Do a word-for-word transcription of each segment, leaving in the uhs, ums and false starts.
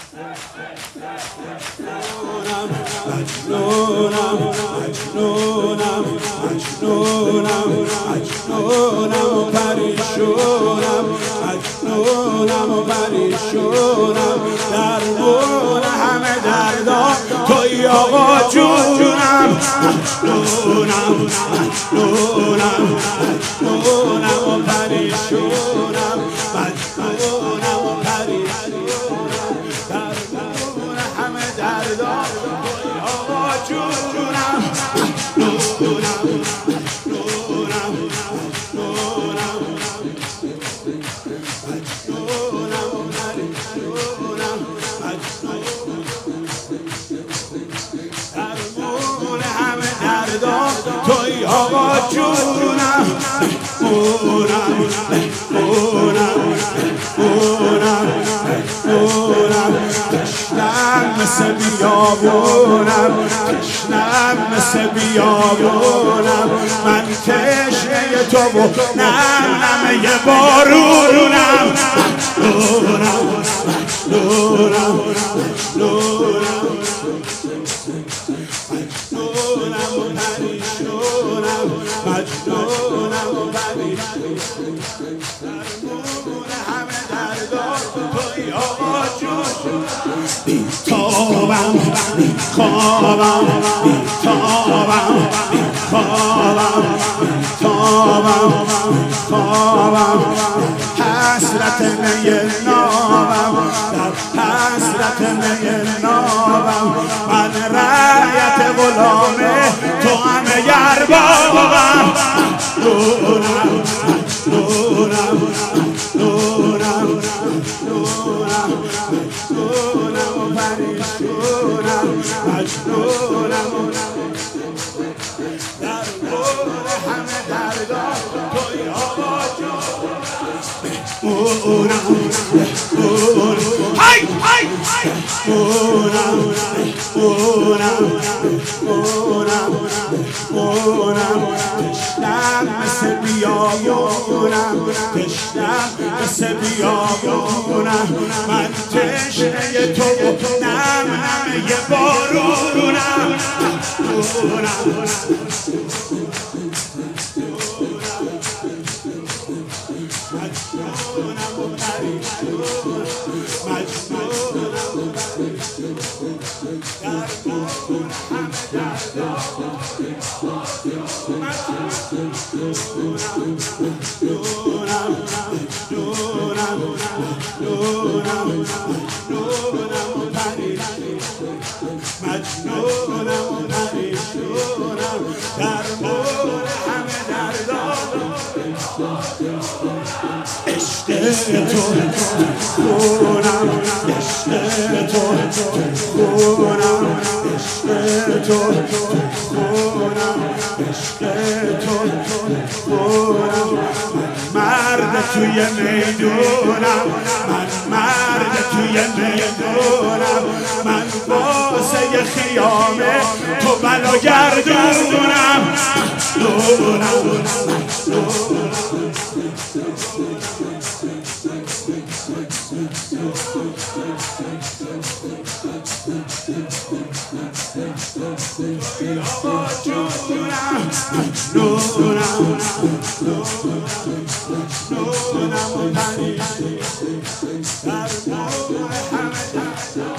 مجنونم مجنونم مجنونم مجنونم و پریشونم مجنونم و پریشونم درمون همه دردا توی آقا جونم مجنونم مجنونم مجنونم و پریشونم مجنونم و پریشونم درمون همه دردا توی آقا جونم مجنونم مجنونم مجنونم مجنونم و پریشونم درمون همه دردا توی آقا جونم مونم مونم مونم مونم تشنم مثل بیابونم تشنم مثل بیابونم من تشنه تو و نم نمه بارونم مجنونم مجنونم مجنونم مجنونم و پریشونم مجنونم و پریشونم درمون همه دردا توی آقا جون بیتابم بیخوابم بیتابم بیخوابم بیتابم بیخوابم حسرت می نابم در حسرت می نابم من رعیت غلامه تو همه یربابم مجنونم مجنونم مجنونم مجنونم مجنونم و پریشونم مجنونم درمون همه دردا توی آقا جون مونم مونم های های مونم مونم مونم مونم تشنم مثل بیابونم تشنم مثل بیابونم من تشنه تو و نم نمه بارونم مونم مجنونم و پریشونم مجنونم و پریشونم درمون همه دردا مجنونم مجنونم مجنونم مجنونم مجنونم و پریشونم مجنونم و پریشونم درمون همه دردا عشق تو خونم عشق تو خونم عشق تو خونم عشق تو خونم من مرد توی میدونم من مرد توی میدونم من واسه خیامه تو بلا گردونم مجنونم مجنونم توی آقا جونم مجنونم مجنونم و پریشونم درمون همه دردا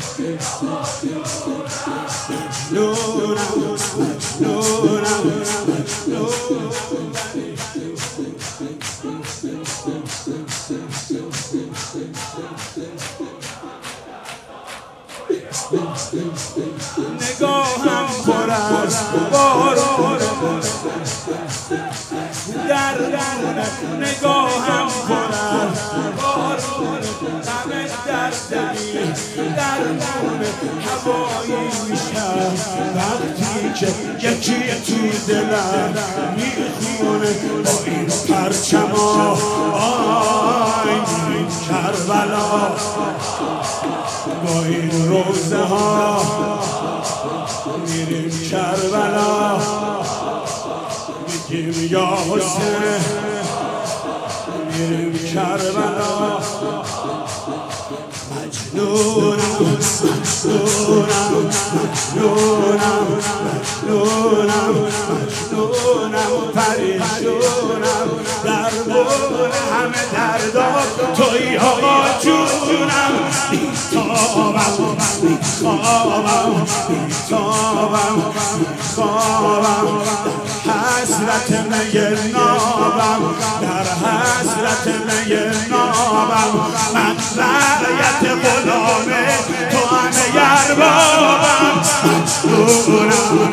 مجنونم مجنونم مجنونم نگاهم پر از بارون درمون نگاهم پر از بارون همه دردی درمون هوایی میشم وقتی که یکی تو دلم میخونه با این پرچما آی کربلا با این روزه ها میریم کربلا میگیم یا حسین میریم کربلا مجنون نونم نونم نونم نونم نونم پریشونم درمون همه دردام توی آقا جونم بیتابم بیخوابم بیتابم بیخوابم حسرت می نابم در حسرت می نابم من رعیت غلامه تو همه یربابم نونم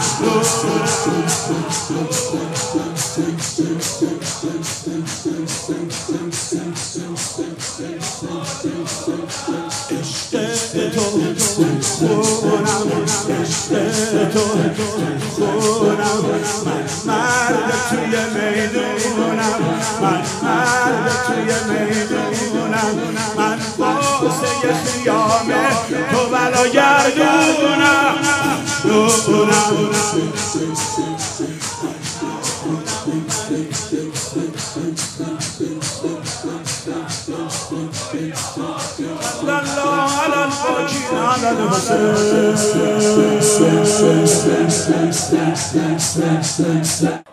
عشق تو خونم عشق تو خونم من مرد توی میدونم من مرد توی میدونم من واسه خیامه تو بلا گردونم نونم الله على الحكيم على الحسين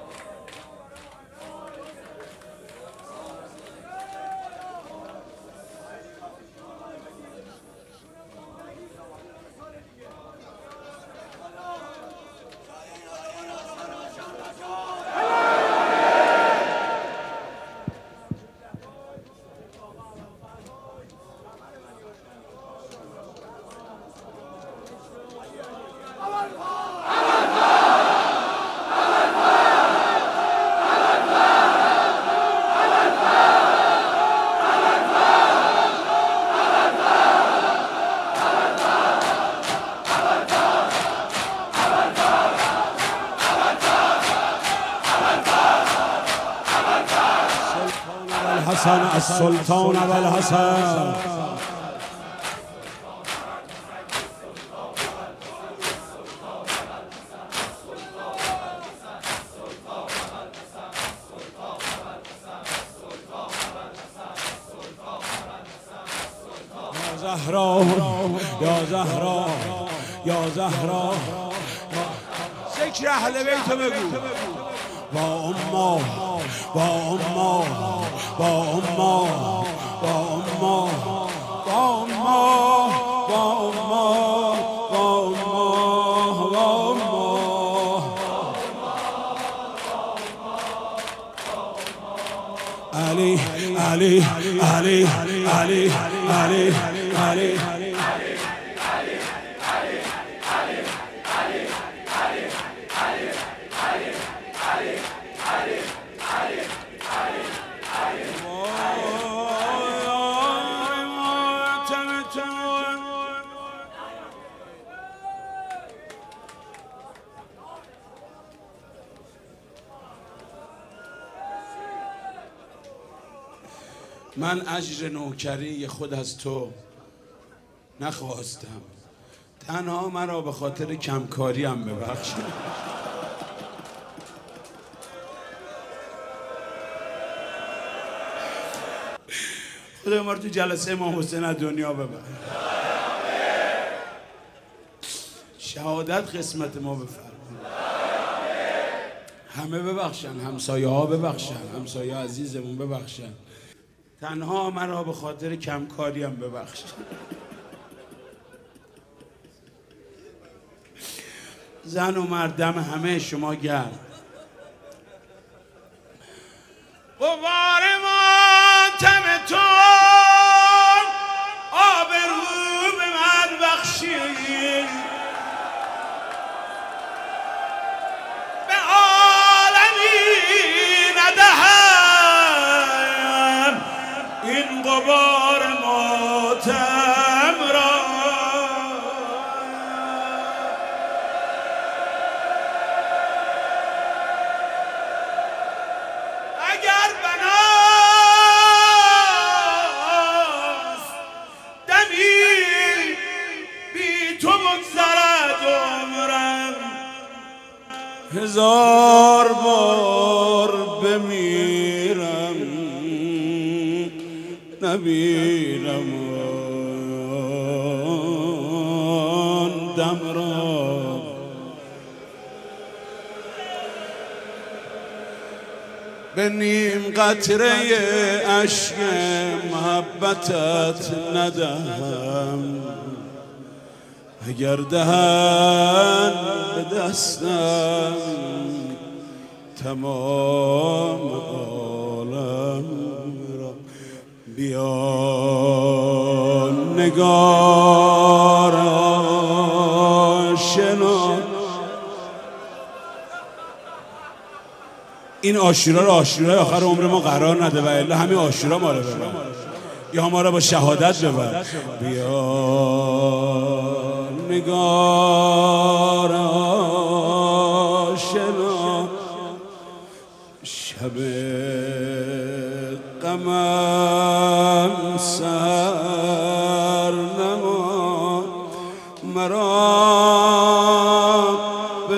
الحسن السلطان والحسن يا زهرا يا زهرا يا زهرا ذکر اهل بیت بگو با اما با اما با اما با اما با اما با اما با اما با اما علی علی علی علی علی علی من اجر نوکری خود از تو نخواستم، تنها مرا به خاطر کمکاری هم ببخش. خدا ما رو تو جلسه امام حسین از دنیا ببر، شهادت قسمت ما بفرما، همه ببخشن، همسایه ها ببخشن، همسایه عزیزمون ببخشن، تنها مرا به خاطر کمکاری هم ببخش. زن و مردم همه شما گرم. غبار ماتم تو آبرو به من بخشید، به عالمی ندهم این غبار ماتم را. اگر بناست دمی بی تو بگذرد عمرم، هزار بار بمیرم نبینم. دم را به نیم قطره اشک محبتت ندهم، اگر دهن به دستم تمام عالم را. بیا نگار آشنا، این عاشورا رو عاشورای آخر عمر ما قرار نده و الا همین عاشورا ما رو ببر یا ما رو با شهادت ببر. بیا نگار آشنا، شب غمم سر نما، مرا به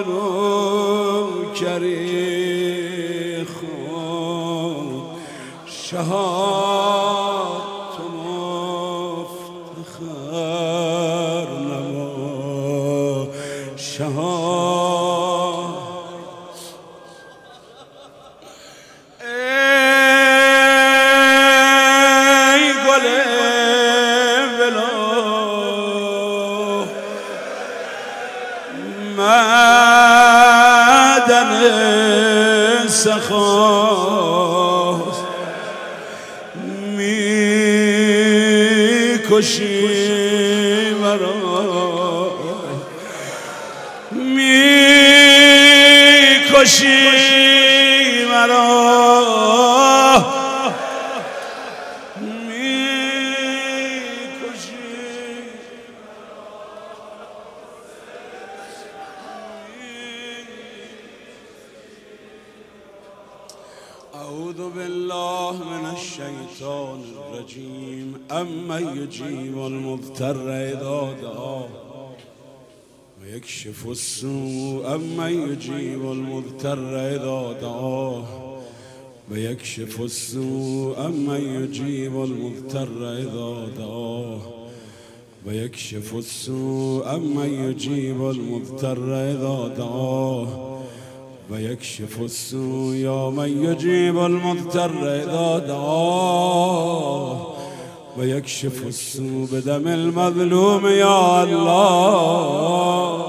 نوکری خود شهاد تو مفتخر نما، شهاد. ای گل ولو معدن سخاست، می کشی مرا، می کشی مرا، می کشی. اعوذ بالله من الشیطان الرجیم. اما یجیب المضطر اذا دعاه و یکشف السوء، اما یجیب المضطر اذا دعاه و یکشف السوء، اما یجیب المضطر اذا دعاه و یکشف السوء، اما یجیب المضطر اذا دعاه و یکشف السوء، یا من یجیب المضطر اذا دعاه و یکشف السوء بدم المظلوم یا الله.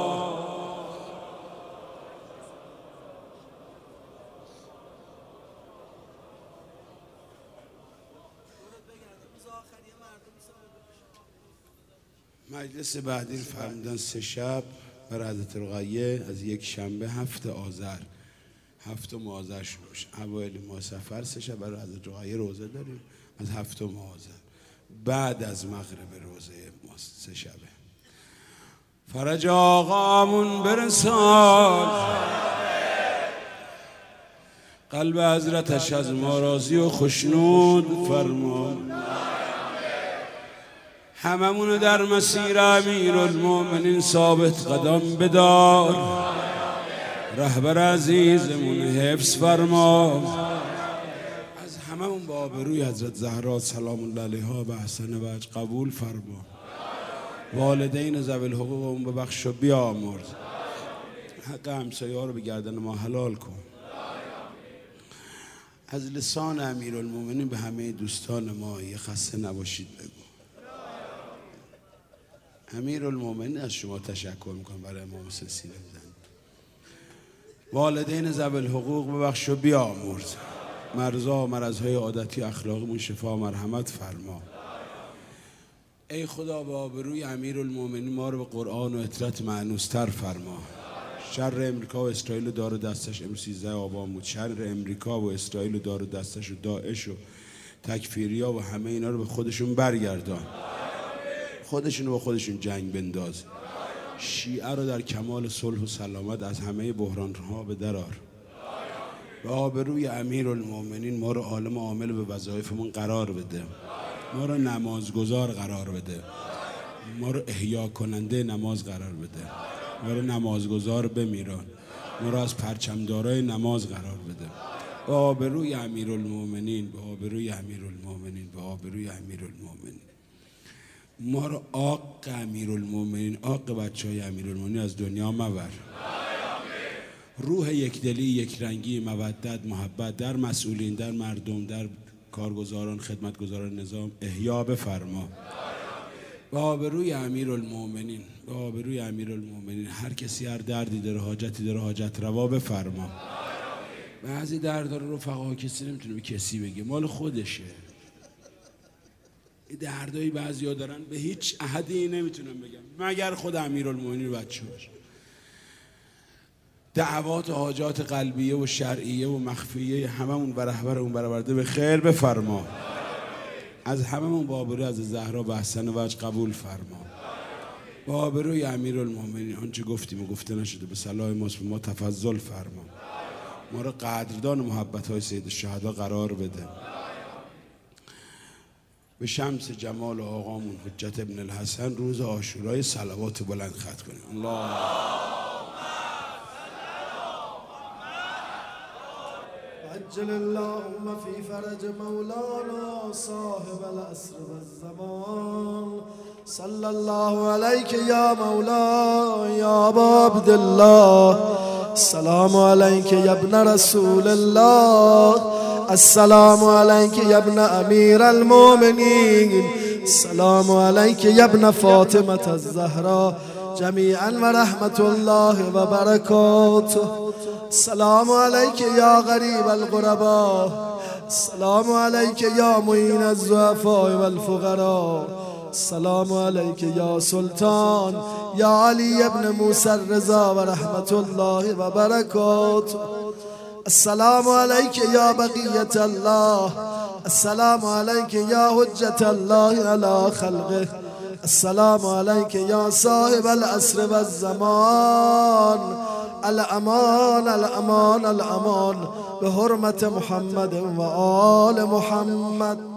مجلس بعدی فرمودن سه شب بر حضرت رقیه از یک شنبه هفت آذر، هفت آذر شروع میشه. اوایل ماه صفر سه شب برای حضرت رقیه روزه داریم از هفت آذر، بعد از مغرب روزه ما سه شبه. فرج آقامون برسان، قلب حضرتش از ما راضی و خشنود فرما. هممونو در مسیر امیرالمومنین ثابت قدم بدار، رهبر عزیزمون حفظ فرما. از هممون با آبروی حضرت زهرا سلام الله علیها به احسن وجه قبول فرما. والدین ذوی الحقوقمون ببخش و بیامرز. حق همسایه ها رو به گردن ما حلال کن. از لسان امیرالمومنین به همه دوستان ما یه خسته نباشید بگو. امیرالمومنین از شما تشکر میکنم برای امام حسین سینه بزن. والدین ذوی الحقوق ببخش و بیامرز. مرزا و مرضهای عادتی اخلاقیمون شفا و مرحمت فرما. ای خدا به آبروی امیرالمومنین ما رو به قرآن و اطرت معنوستر فرما. شر امریکا و اسرائیل دار دستش امروز سیزده آبان بود. شر امریکا و اسرائیل دار دستش و داعش و تکفیریا و همه اینا رو به خودشون برگردان. خودشون رو با خودشون جنگ بنداز. شیعه رو در کمال صلح و سلامت از همه بحران‌ها به درار. به آبروی امیرالمومنین ما رو عالم عامل به وظایفمون قرار بده. ما رو نمازگزار قرار بده. ما رو احیا کننده نماز قرار بده. ما رو نمازگزار بمیران. ما رو از پرچمدارای نماز قرار بده. به آبروی امیرالمومنین، به آبروی امیرالمومنین، به آبروی امیرالمومنین. ما رو آق امیرالمومنین، آق بچه های امیرالمومنین از دنیا مبر. روح یکدلی، یک رنگی، مودت، محبت در مسئولین، در مردم، در کارگزاران، خدمتگزاران نظام احیا بفرما. با آبروی امیرالمومنین، با آبروی امیرالمومنین هر کسی هر دردی داره، حاجتی داره، حاجت روا بفرما. بعضی درد رو رفقا کسی نمیتونه به کسی بگه، مال خودشه. دردایی بعضیا دارن به هیچ احدی نمیتونن بگم مگر خود امیرالمومنین و بچه‌هاش. دعوات و حاجات قلبیه و شرعیه و مخفیه هممون و رهبرمون برآورده به خیر بفرما. از هممون با آبروی از زهرا و احسن وجه قبول فرما. با آبروی امیرالمومنین آنچه گفتیم و گفته نشده به صلاح ماست، به ما تفضل فرما. ما را قدردان محبت های سید الشهدا قرار بده. به شمس جمال آقامون حجت ابن الحسن روز عاشورای صلوات بلند ختم کنیم. الله عجل اللهم في فرج مولانا صاحب العصر والزمان. صلى الله عليك يا مولاي يا أبا عبد الله. السلام عليك يا ابن رسول الله. السلام عليك يا ابن أمير المؤمنين. السلام عليك يا ابن فاطمة الزهراء جميعا ورحمة الله وبركاته. السلام عليك يا غريب الغرباء. السلام عليك يا معين الضعفاء والفقراء. السلام عليك يا سلطان يا علي بن موسى الرضا ورحمة الله وبركاته. السلام عليك يا بقية الله. السلام عليك يا حجة الله على خلقه. السلام عليك يا صاحب العصر والزمان. الأمان الأمان الأمان بحرمة محمد وآل محمد.